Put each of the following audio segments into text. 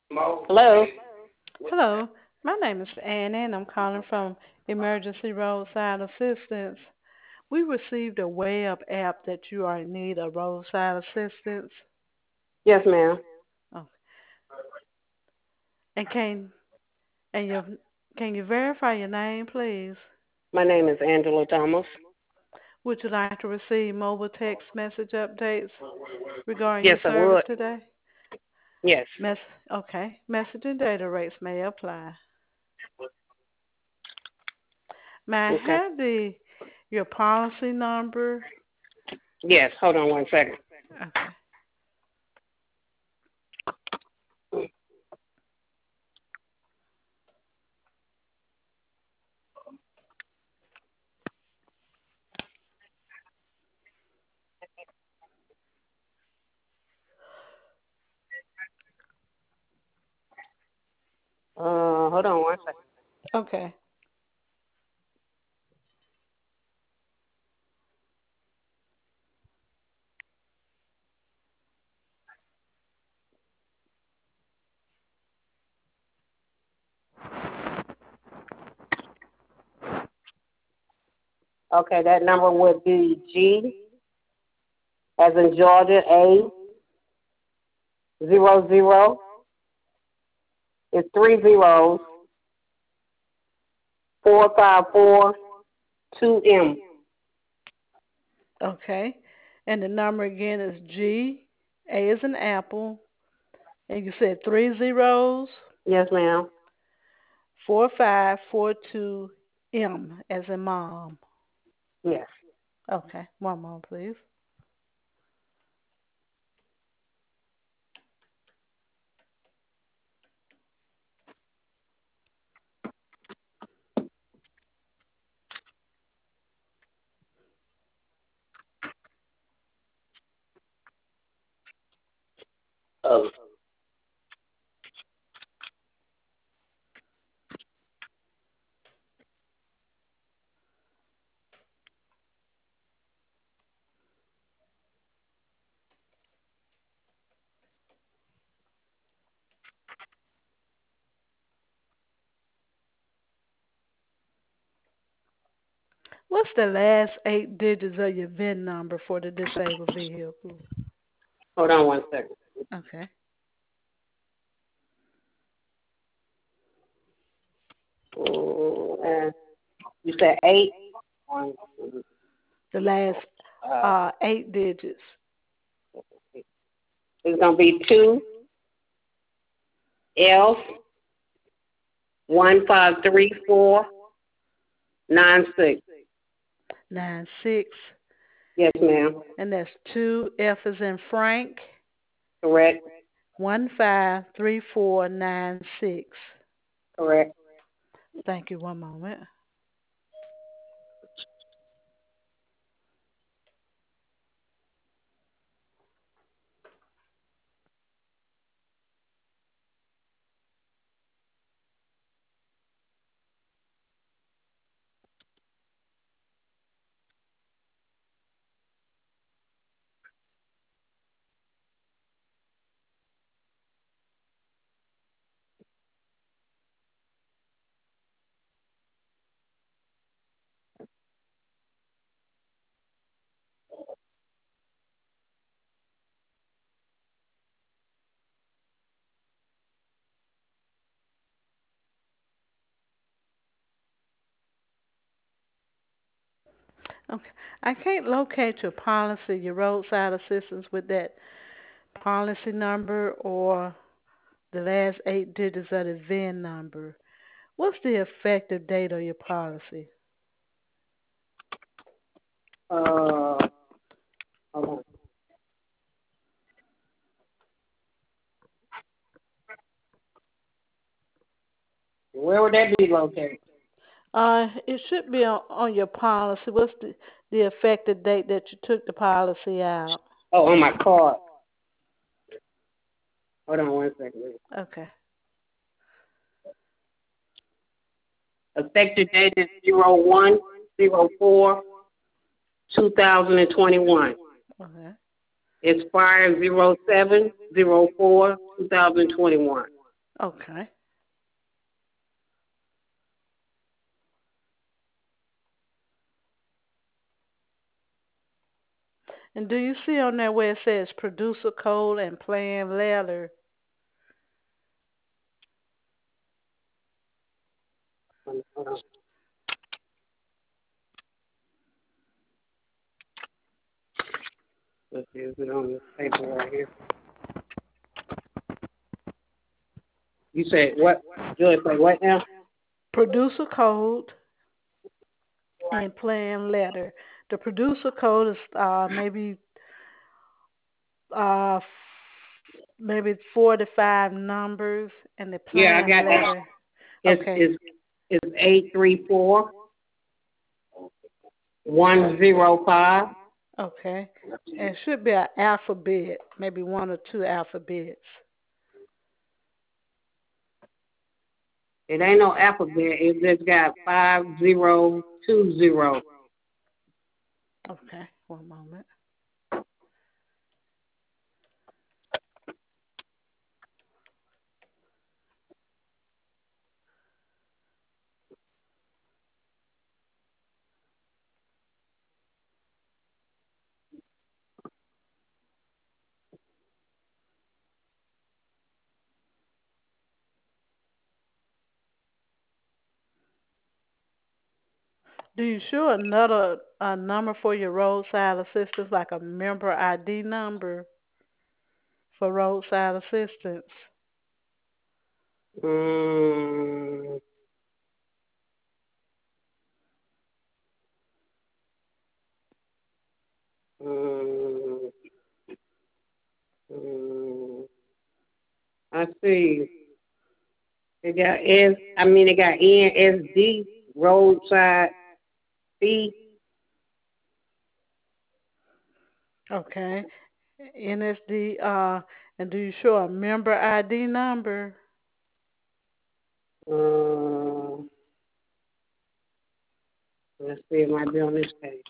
Hello. Hello, my name is Anna, and I'm calling from Emergency Roadside Assistance. We received a web app that you are in need of roadside assistance. Yes, ma'am. Oh, and and your can you verify your name, please? My name is Angela Thomas. Would you like to receive mobile text message updates regarding Yes, your I service would. today? Yes. Mess okay. Message and data rates may apply. May I Okay. have the your policy number? Yes. Hold on one second. Okay. Hold on one second. Okay. Okay, that number would be G as in Georgia A 00. It's 30 454 2M. Okay. And the number again is G. A is an apple. And you said three zeros, Yes, ma'am. 4542M as in mom. Yes. Okay. One more, please. Oh. What's the last eight digits of your VIN number for the disabled vehicle? Hold on one second. Okay. And you said 8. One, The last uh, eight digits. it's gonna be 2L 153496. 96. Yes, ma'am. And that's 2F is in Frank. Correct. 153496. Correct. Thank you. One moment. Okay. I can't locate your policy, your roadside assistance with that policy number or the last eight digits of the VIN number. What's the effective date of your policy? Uh, hold on. Where would that be located? It should be on your policy. What's the effective date that you took the policy out? Oh, on my card. Hold on one second. Okay. Effective date is 01/04/2021. Okay. Expire 07/04/2021. Okay. And do you see on there where it says producer code and plan letter? Hold on. Let's see, is it on this paper right here? You said what? Joy, say what now? Producer code and plan letter. The producer code is uh maybe 4 to 5 numbers, and the Yeah, I plan got that. letter. It's Okay. it's it's 834-105. Okay. And it should be an alphabet, maybe one or two alphabets. It ain't no alphabet. It just got 5020. Okay. One moment. Do you show another number for your roadside assistance, like a member ID number for roadside assistance? Mm, mm, mm. I see. It got NSD, roadside fee. Okay. NSD, and do you show a member ID number? Um, let's see, it might be on this page.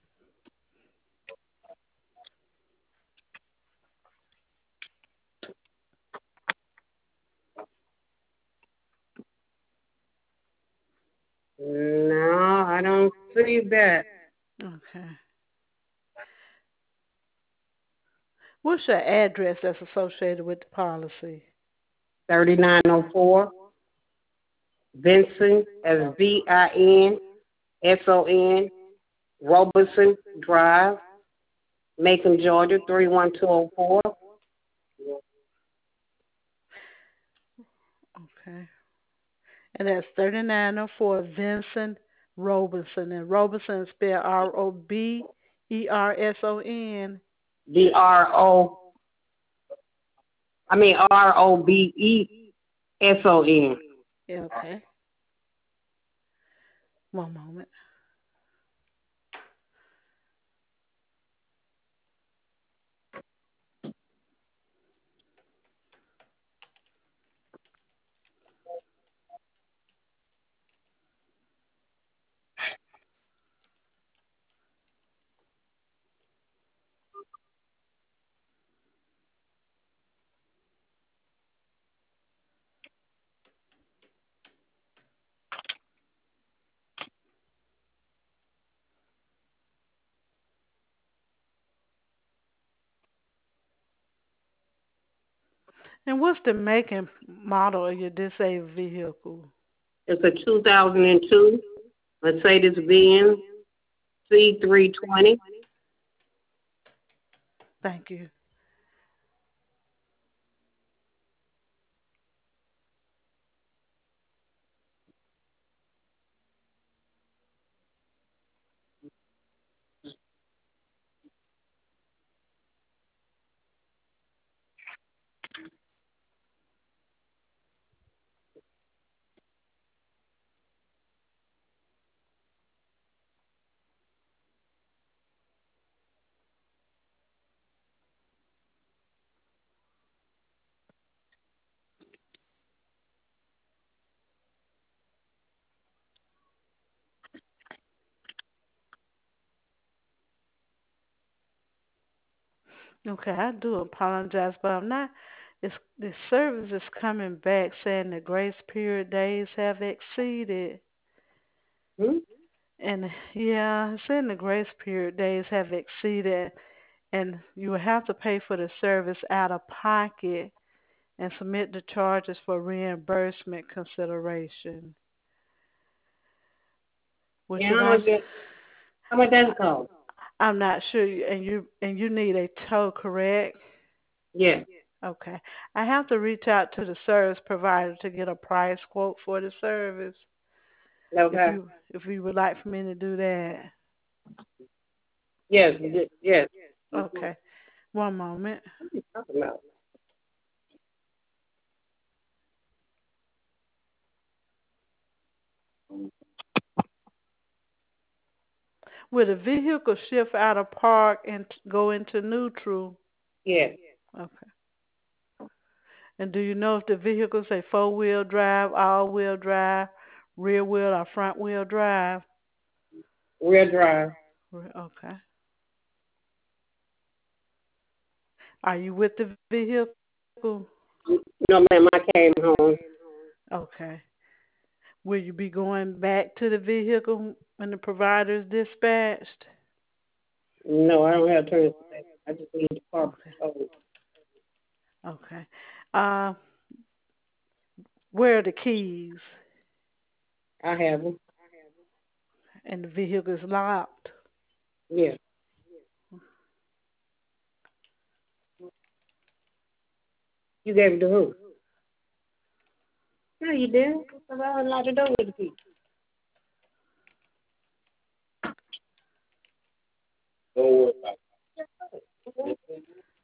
No, I don't see that. Okay. What's your address that's associated with the policy? 3904 Vincent, as Vinson, Robertson Drive, Macon, Georgia, 31204. Okay. And that's 3904 Vincent Robinson. And Robinson is spelled Roberson. DRO, ROBESON. Yeah, okay. One moment. And what's the make and model of your disabled vehicle? It's a 2002 Mercedes-Benz C320. Thank you. Okay, I do apologize, but I'm not The service is coming back saying the grace period days have exceeded. Hmm? And yeah, it's saying the grace period days have exceeded, and you will have to pay for the service out of pocket and submit the charges for reimbursement consideration. Would And you like? how much does it cost? I'm not sure. And you need a tow, correct? Yeah. Okay. I have to reach out to the service provider to get a price quote for the service. Okay. If you would like for me to do that. Yes. Yes. Mm-hmm. Okay. One moment. What are you talking about? Will the vehicle shift out of park and go into neutral? Yes. Okay. And do you know if the vehicle's a four-wheel drive, all-wheel drive, rear wheel, or front-wheel drive? Real drive. Okay. Are you with the vehicle? No, ma'am, I came home. Okay. Will you be going back to the vehicle when the provider is dispatched? No, I don't have turn. I just need the car Okay. patrol. Okay. Uh, where are the keys? I have them. And the vehicle is locked. Yeah. You gave it to who? No, you didn't. Because I unlocked the door with the key. Don't worry about it.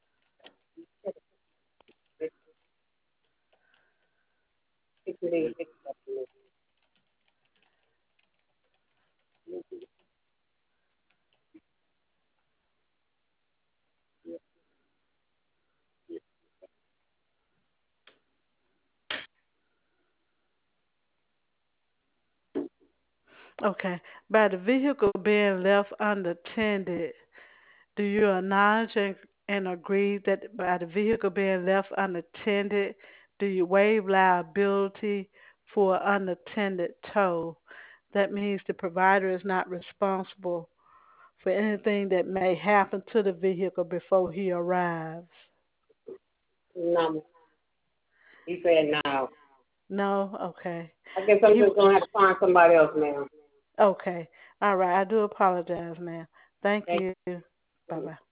Okay. By the vehicle being left unattended, do you acknowledge and agree that by the vehicle being left unattended, do you waive liability for unattended tow? That means the provider is not responsible for anything that may happen to the vehicle before he arrives. No. He said no. No? Okay. I guess I'm He just going to have to find somebody else now. okay. All right. I do apologize, ma'am. Thank Thank you. Bye you. bye.